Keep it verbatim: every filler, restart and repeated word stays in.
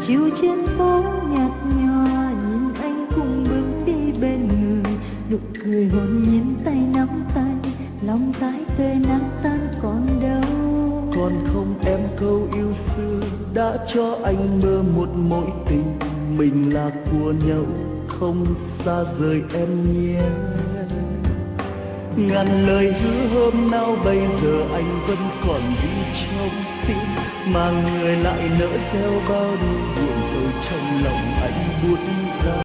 chiều trên phố nhạt nhòa nhìn anh cùng bước đi bên người, nụ cười hồn nhiên tay nắm tay, lòng tái tươi nắng tan còn đâu. Còn không em câu yêu xưa đã cho anh mơ một mối tình, mình là của nhau không xa rời em nhé. Ngàn lời hứa hôm nào bây giờ anh vẫn còn ghi trong tim, mà người lại nỡ gieo bao điều buồn rồi trong lòng anh buốt ra.